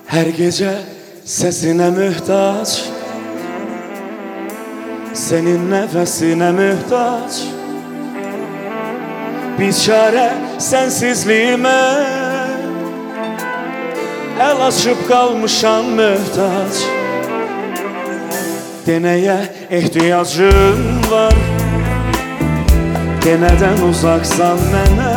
Her gece sesine mühtaç, senin nefesine mühtaç. Biçare sensizliğime el açıp kalmışam mühtaç. Deneye ihtiyacın var, deneden uzaksan mənə.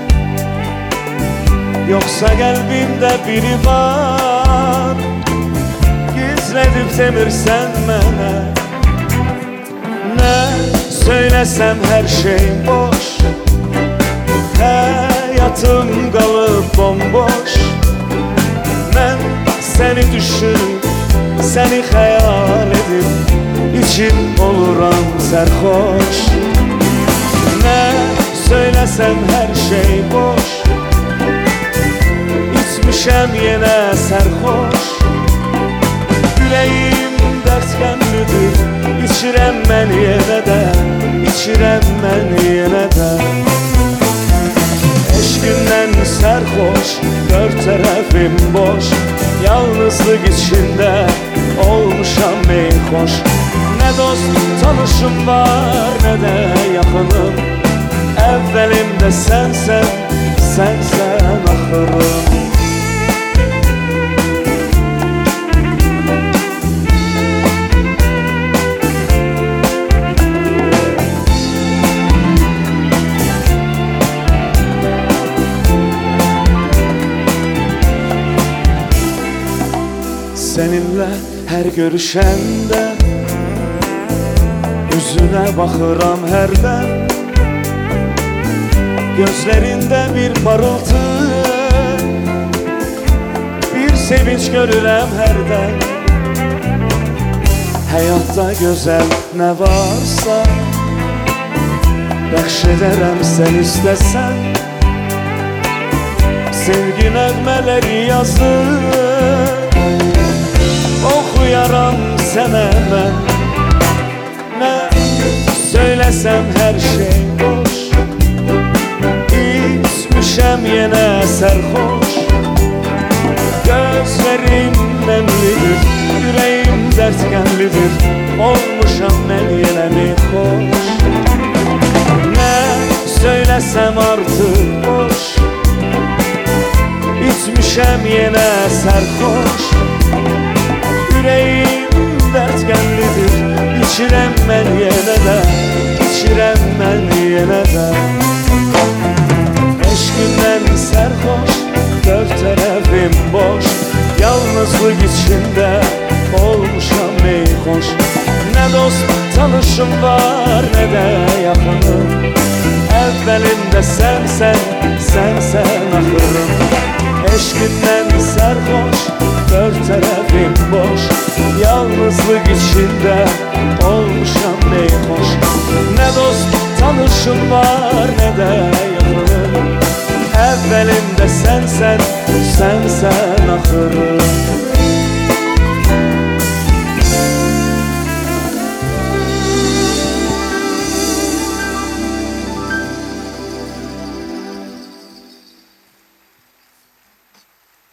Yoksa kalbimde biri var, gizledip demirsen mənə. Ne söylesem her şey boş, hayatım kalıp bomboş. Ben seni düşünüp, seni hayal edip, içim oluram sərxoş. Ne söylesem her şey boş, İçmişəm yenə sərxoş. Ürəyim dərsgənlidir, İçirəm mən yenə də, İçirəm mən yenə də. Eşqindən sərxoş, dörd tərəfim boş. Yalnızlıq içində olmuşam meyxoş. Nə dost tanışım var, nə də yaxınım. Əvvəlimdə sənsən, sənsən axırım. Seninle her görüşende yüzüne bakıram herden. Gözlerinde bir parıltı, bir sevinç görürəm herden. Hayatta güzel ne varsa bəxş edərəm sen istesen. Sevgi nəğmələri yazır, okuyaram sənə mən. Ne söylesem her şey boş, İçmişəm yenə sərxoş. Gözlerim nemlidir, yüreğim dertkenlidir. Olmuşam mən yenə meyxoş. Ne söylesem artık boş, İçmişəm yenə sərxoş. Yüreğim dertkenlidir, İçirəm mən yenə də, İçirəm mən yenə də. Eşqindən sərxoş, dörd tərəfim boş. Yalnızlıq içində olmuşam meyxoş. Nə dost tanışım var, nə də yaxınım. Əvvəlimdə sənsən, sənsən axırım. Eşqindən sərxoş, dörd tərəfim boş. Yalnızlıq içində olmuşam meyxoş. Nə dost tanışım var, nə də yaxınım.